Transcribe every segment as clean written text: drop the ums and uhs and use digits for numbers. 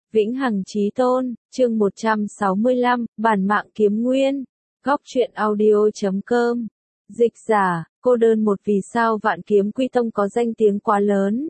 Vĩnh hằng chí tôn, chương 165, bản mạng kiếm nguyên. Góc truyện audio.com. Dịch giả, cô đơn một. Vì sao Vạn Kiếm Quy Tông có danh tiếng quá lớn?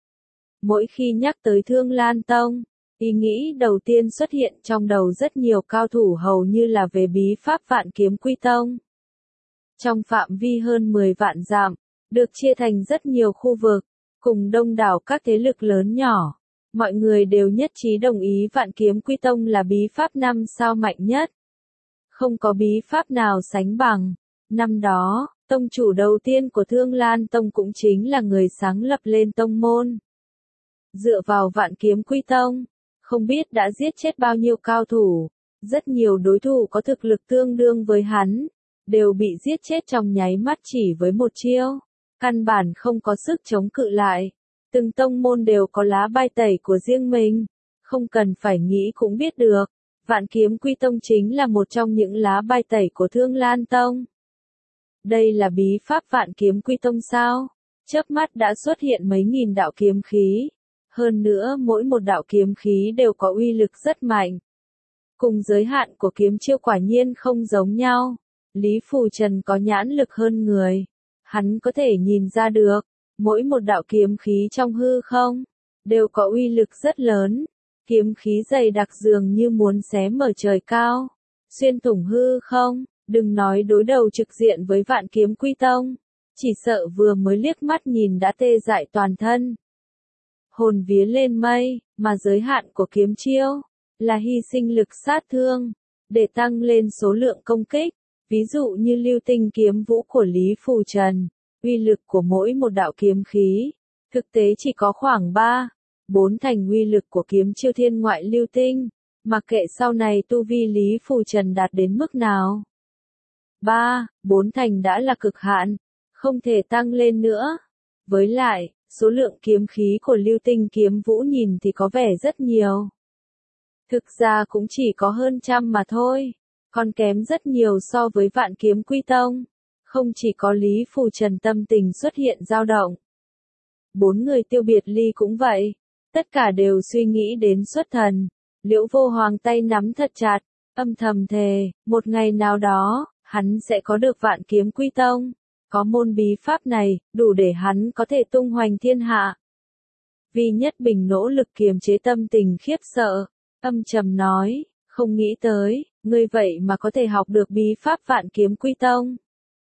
Mỗi khi nhắc tới Thương Lan Tông, ý nghĩ đầu tiên xuất hiện trong đầu rất nhiều cao thủ hầu như là về bí pháp Vạn Kiếm Quy Tông. Trong phạm vi hơn 10 vạn dặm, được chia thành rất nhiều khu vực, cùng đông đảo các thế lực lớn nhỏ. Mọi người đều nhất trí đồng ý Vạn Kiếm Quy Tông là bí pháp 5 sao mạnh nhất. Không có bí pháp nào sánh bằng. Năm đó, tông chủ đầu tiên của Thương Lan Tông cũng chính là người sáng lập lên tông môn. Dựa vào Vạn Kiếm Quy Tông, không biết đã giết chết bao nhiêu cao thủ, rất nhiều đối thủ có thực lực tương đương với hắn, đều bị giết chết trong nháy mắt chỉ với một chiêu, căn bản không có sức chống cự lại. Từng tông môn đều có lá bài tẩy của riêng mình, không cần phải nghĩ cũng biết được, Vạn Kiếm Quy Tông chính là một trong những lá bài tẩy của Thương Lan Tông. Đây là bí pháp Vạn Kiếm Quy Tông sao? Chớp mắt đã xuất hiện mấy nghìn đạo kiếm khí, hơn nữa mỗi một đạo kiếm khí đều có uy lực rất mạnh. Cùng giới hạn của kiếm chiêu quả nhiên không giống nhau. Lý Phù Trần có nhãn lực hơn người, hắn có thể nhìn ra được. Mỗi một đạo kiếm khí trong hư không, đều có uy lực rất lớn, kiếm khí dày đặc dường như muốn xé mở trời cao, xuyên thủng hư không, đừng nói đối đầu trực diện với Vạn Kiếm Quy Tông, chỉ sợ vừa mới liếc mắt nhìn đã tê dại toàn thân. Hồn vía lên mây, mà giới hạn của kiếm chiêu, là hy sinh lực sát thương, để tăng lên số lượng công kích, ví dụ như lưu tinh kiếm vũ của Lý Phù Trần. Uy lực của mỗi một đạo kiếm khí, thực tế chỉ có khoảng 3-4 thành uy lực của kiếm chiêu thiên ngoại lưu tinh, mặc kệ sau này tu vi Lý Phù Trần đạt đến mức nào. 3-4 thành đã là cực hạn, không thể tăng lên nữa. Với lại, số lượng kiếm khí của lưu tinh kiếm vũ nhìn thì có vẻ rất nhiều. Thực ra cũng chỉ có hơn trăm mà thôi, còn kém rất nhiều so với Vạn Kiếm Quy Tông. Không chỉ có Lý Phù Trần tâm tình xuất hiện dao động. 4 người Tiêu Biệt Ly cũng vậy. Tất cả đều suy nghĩ đến xuất thần. Liễu Vô Hoàng tay nắm thật chặt, âm thầm thề, một ngày nào đó, hắn sẽ có được Vạn Kiếm Quy Tông. Có môn bí pháp này, đủ để hắn có thể tung hoành thiên hạ. Vi Nhất Bình nỗ lực kiềm chế tâm tình khiếp sợ, âm trầm nói, không nghĩ tới, ngươi vậy mà có thể học được bí pháp Vạn Kiếm Quy Tông.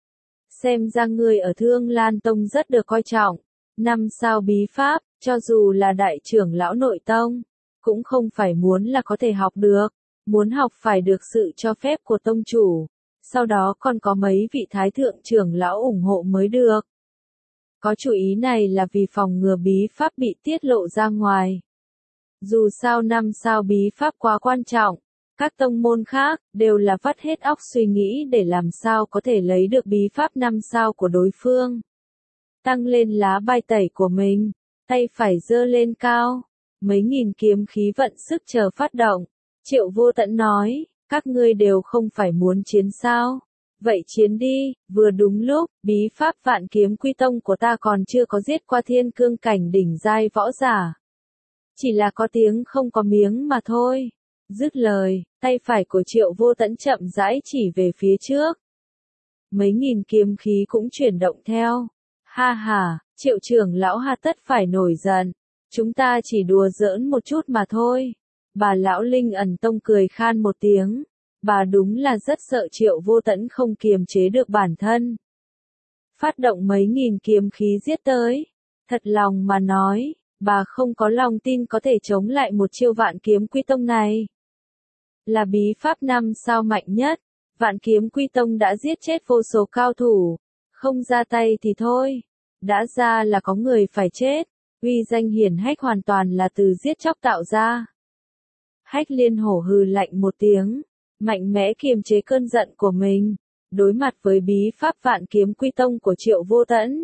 Xem ra người ở Thương Lan Tông rất được coi trọng. 5 sao bí pháp, cho dù là đại trưởng lão nội tông, cũng không phải muốn là có thể học được. Muốn học phải được sự cho phép của tông chủ. Sau đó còn có mấy vị thái thượng trưởng lão ủng hộ mới được. Có chủ ý này là vì phòng ngừa bí pháp bị tiết lộ ra ngoài. Dù sao 5 sao bí pháp quá quan trọng. Các tông môn khác, đều là vắt hết óc suy nghĩ để làm sao có thể lấy được bí pháp 5 sao của đối phương. Tăng lên lá bài tẩy của mình, tay phải giơ lên cao, mấy nghìn kiếm khí vận sức chờ phát động. Triệu Vô Tận nói, các ngươi đều không phải muốn chiến sao. Vậy chiến đi, vừa đúng lúc, bí pháp Vạn Kiếm Quy Tông của ta còn chưa có giết qua thiên cương cảnh đỉnh giai võ giả. Chỉ là có tiếng không có miếng mà thôi. Dứt lời, tay phải của Triệu Vô Tận chậm rãi chỉ về phía trước. Mấy nghìn kiếm khí cũng chuyển động theo. Ha ha, Triệu trưởng lão hà tất phải nổi giận. Chúng ta chỉ đùa giỡn một chút mà thôi. Bà lão Linh Ẩn Tông cười khan một tiếng. Bà đúng là rất sợ Triệu Vô Tận không kiềm chế được bản thân. Phát động mấy nghìn kiếm khí giết tới. Thật lòng mà nói, bà không có lòng tin có thể chống lại một chiêu Vạn Kiếm Quy Tông này. Là bí pháp 5 sao mạnh nhất, Vạn Kiếm Quy Tông đã giết chết vô số cao thủ, không ra tay thì thôi, đã ra là có người phải chết, uy danh hiển hách hoàn toàn là từ giết chóc tạo ra. Hách Liên hổ hừ lạnh một tiếng, mạnh mẽ kiềm chế cơn giận của mình, đối mặt với bí pháp Vạn Kiếm Quy Tông của Triệu Vô Tận.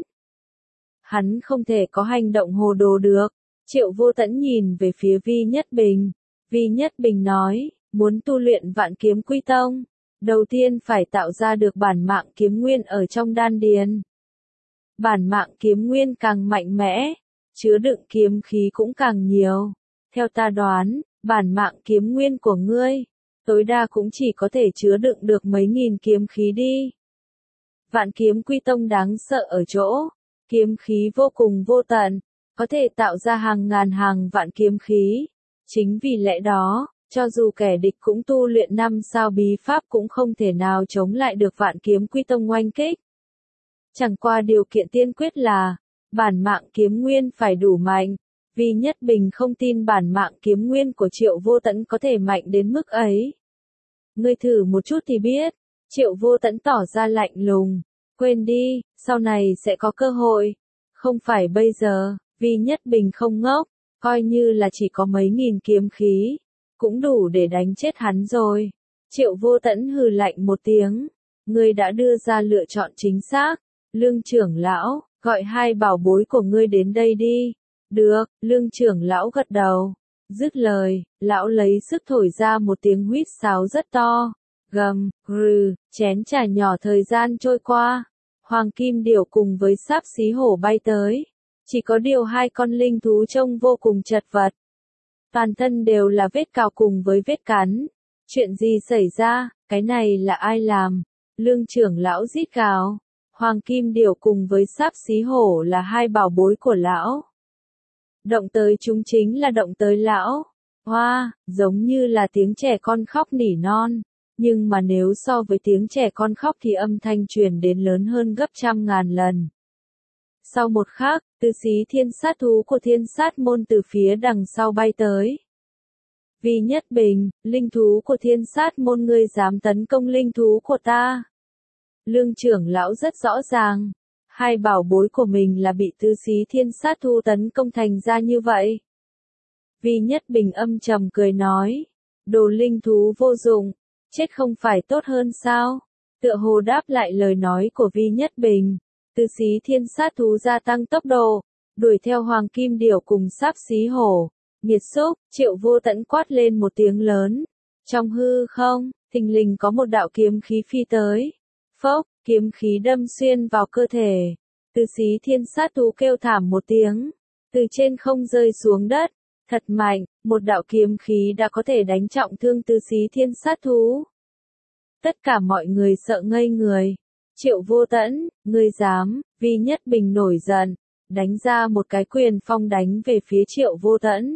Hắn không thể có hành động hồ đồ được. Triệu Vô Tận nhìn về phía Vi Nhất Bình. Vi Nhất Bình nói, muốn tu luyện Vạn Kiếm Quy Tông, đầu tiên phải tạo ra được bản mạng kiếm nguyên ở trong đan điền. Bản mạng kiếm nguyên càng mạnh mẽ, chứa đựng kiếm khí cũng càng nhiều. Theo ta đoán, Bản mạng kiếm nguyên của ngươi, tối đa cũng chỉ có thể chứa đựng được mấy nghìn kiếm khí đi. Vạn kiếm quy tông đáng sợ ở chỗ, kiếm khí vô cùng vô tận, có thể tạo ra hàng ngàn hàng vạn kiếm khí. Chính vì lẽ đó, cho dù kẻ địch cũng tu luyện 5 sao bí pháp cũng không thể nào chống lại được vạn kiếm quy tông oanh kích. Chẳng qua điều kiện tiên quyết là, bản mạng kiếm nguyên phải đủ mạnh, vì Nhất Bình không tin bản mạng kiếm nguyên của Triệu Vô Tẫn có thể mạnh đến mức ấy. Ngươi thử một chút thì biết, Triệu Vô Tẫn tỏ ra lạnh lùng, quên đi, sau này sẽ có cơ hội, không phải bây giờ, vì Nhất Bình không ngốc, coi như là chỉ có mấy nghìn kiếm khí, cũng đủ để đánh chết hắn rồi. Triệu Vô Tẫn hừ lạnh một tiếng, ngươi đã đưa ra lựa chọn chính xác, Lương trưởng lão, gọi hai bảo bối của ngươi đến đây đi. Được, Lương trưởng lão gật đầu. Dứt lời, lão lấy sức thổi ra một tiếng huýt sáo rất to. Gầm, rừ, chén trà nhỏ thời gian trôi qua. Hoàng kim điểu cùng với sáp xí hổ bay tới. Chỉ có điều hai con linh thú trông vô cùng chật vật. Toàn thân đều là vết cào cùng với vết cắn. Chuyện gì xảy ra, cái này là ai làm? Lương trưởng lão rít gào. Hoàng kim điểu cùng với sáp xí hổ là hai bảo bối của lão. Động tới chúng chính là động tới lão. Hoa, giống như là tiếng trẻ con khóc nỉ non. Nhưng mà nếu so với tiếng trẻ con khóc thì âm thanh truyền đến lớn hơn gấp trăm ngàn lần. Sau một khắc, tứ xí thiên sát thú của thiên sát môn từ phía đằng sau bay tới. Vì Nhất Bình, linh thú của thiên sát môn ngươi dám tấn công linh thú của ta. Lương trưởng lão rất rõ ràng. Hai bảo bối của mình là bị tứ xí thiên sát thu tấn công thành ra như vậy. Vì Nhất Bình âm trầm cười nói. Đồ linh thú vô dụng, chết không phải tốt hơn sao? Tựa hồ đáp lại lời nói của Vi Nhất Bình. Tứ xí thiên sát thú gia tăng tốc độ, đuổi theo hoàng kim điểu cùng sáp xí hổ. Nghiệt xúc, Triệu Vô Tẫn quát lên một tiếng lớn. Trong hư không, thình lình có một đạo kiếm khí phi tới. Phốc, kiếm khí đâm xuyên vào cơ thể. Tứ xí thiên sát thú kêu thảm một tiếng. Từ trên không rơi xuống đất. Thật mạnh, một đạo kiếm khí đã có thể đánh trọng thương tứ xí thiên sát thú. Tất cả mọi người sợ ngây người. Triệu Vô Tẫn, ngươi dám, Vi Nhất Bình nổi giận. Đánh ra một cái quyền phong đánh về phía Triệu Vô Tẫn.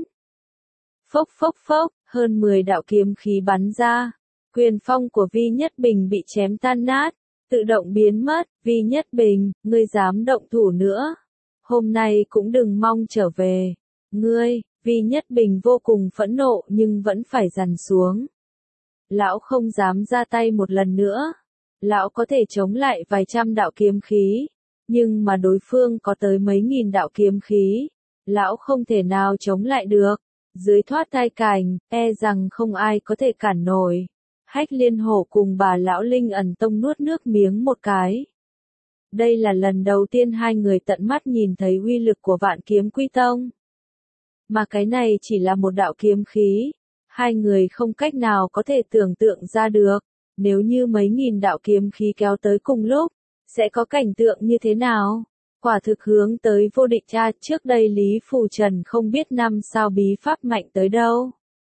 Phốc phốc phốc, hơn 10 đạo kiếm khí bắn ra. Quyền phong của Vi Nhất Bình bị chém tan nát. Tự động biến mất, Vi Nhất Bình, ngươi dám động thủ nữa. Hôm nay cũng đừng mong trở về. Ngươi, Vi Nhất Bình vô cùng phẫn nộ nhưng vẫn phải dằn xuống. Lão không dám ra tay một lần nữa. Lão có thể chống lại vài trăm đạo kiếm khí. Nhưng mà đối phương có tới mấy nghìn đạo kiếm khí. Lão không thể nào chống lại được. Dưới thoát thai cành, e rằng không ai có thể cản nổi. Hách Liên Hổ cùng bà lão Linh Ẩn Tông nuốt nước miếng một cái. Đây là lần đầu tiên hai người tận mắt nhìn thấy uy lực của Vạn Kiếm Quy Tông. Mà cái này chỉ là một đạo kiếm khí. Hai người không cách nào có thể tưởng tượng ra được. Nếu như mấy nghìn đạo kiếm khí kéo tới cùng lúc, sẽ có cảnh tượng như thế nào? Quả thực hướng tới vô địch cha. Trước đây Lý Phù Trần không biết 5 sao bí pháp mạnh tới đâu.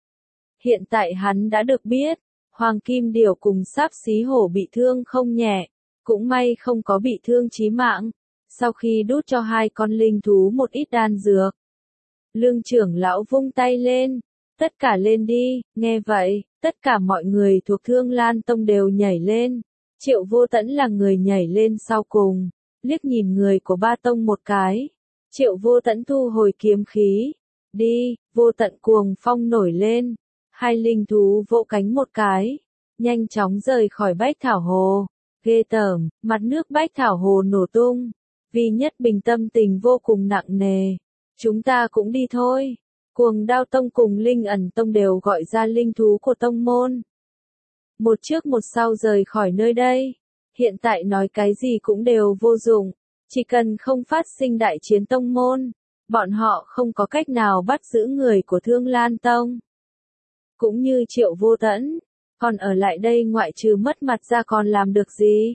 Hiện tại hắn đã được biết. Hoàng kim điểu cùng sáp xí hổ bị thương không nhẹ, cũng may không có bị thương chí mạng. Sau khi đút cho hai con linh thú một ít đan dược, Lương trưởng lão vung tay lên, tất cả lên đi. Nghe vậy, tất cả mọi người thuộc Thương Lan Tông đều nhảy lên. Triệu Vô Tẫn là người nhảy lên sau cùng, liếc nhìn người của ba tông một cái. Triệu Vô Tẫn thu hồi kiếm khí, đi, vô tận cuồng phong nổi lên. Hai linh thú vỗ cánh một cái, nhanh chóng rời khỏi Bách Thảo Hồ. Ghê tởm, mặt nước Bách Thảo Hồ nổ tung. Vi Nhất Bình tâm tình vô cùng nặng nề. Chúng ta cũng đi thôi. Cuồng Đao Tông cùng Linh Ẩn Tông đều gọi ra linh thú của tông môn. Một trước một sau rời khỏi nơi đây. Hiện tại nói cái gì cũng đều vô dụng. Chỉ cần không phát sinh đại chiến tông môn, bọn họ không có cách nào bắt giữ người của Thương Lan Tông. Cũng như Triệu Vô Tẫn, còn ở lại đây ngoại trừ mất mặt ra còn làm được gì?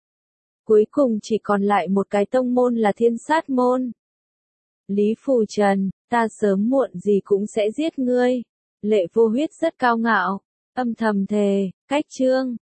Cuối cùng chỉ còn lại một cái tông môn là Thiên Sát môn. Lý Phù Trần, ta sớm muộn gì cũng sẽ giết ngươi. Lệ Vô Huyết rất cao ngạo, âm thầm thề, cách chương.